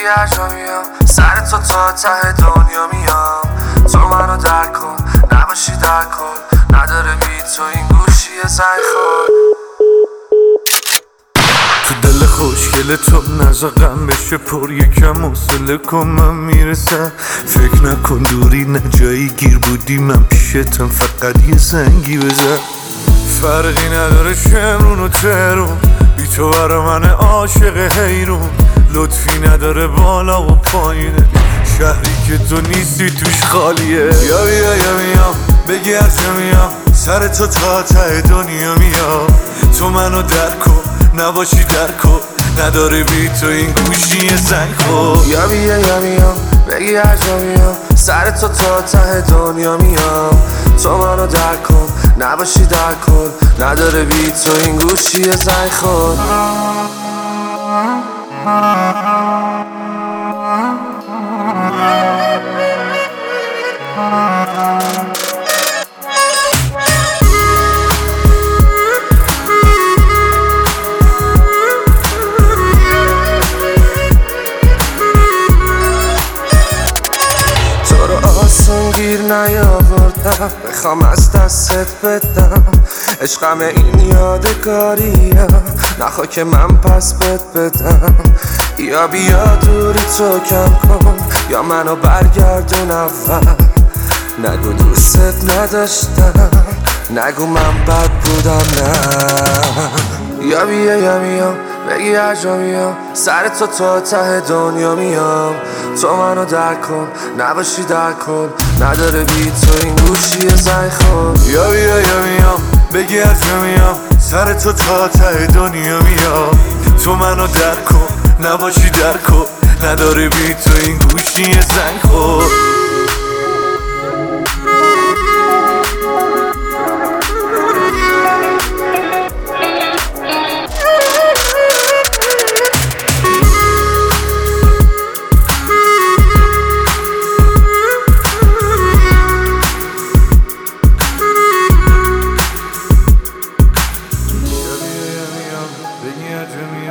بگی هر جا میام سر تو تا ته دنیا میام. تو منو درک کن نباشی در کن، نداره بی تو این گوشی زنگ خور. تو دل خوشگل تو نزا غم بشه پر، یکم حوصله کن من میرسم. فکر نکن دوری نه جایی گیر بودی، من پیشتم فقط یه زنگی بزن. فرقی نداره شمرون و ترون، بی تو برا من عاشق حیرون. لطفی نداره بالا و پایینه، شهری که تو نیستی توش خالیه. یا بیا یا میام بگی هر جا میام سر تو تا ته دنیا میام. تو منو درک کن نباشی در کن، نداره بی تو این گوشی زنگ خور. یا بیا یا میام بگی هر جا میام سر تو تا ته دنیا میام. تو منو درک کن نباشی در کن، نداره بی تو این گوشی زنگ خور. گیر نیاوردم بخوام از دستت بدم، عشقم این یادگاریه نخوا که من پس بدم. یا بیا دوری تو کم کن یا منو برگردون اول. نگو دوستت نداشتم، نگو من بد بودم نه. یا بیا یا میام بگی هر جا میام سر تو تا ته دنیا میام. تو منو درک کن نباشی در کن، نداره بی تو این گوشی زنگ خور. یا بیا یا میام بگی هر جا میام سر تو تا ته دنیا میام. تو منو درک کن نباشی در کن، نداره بی تو این گوشی زنگ خور. Beni acım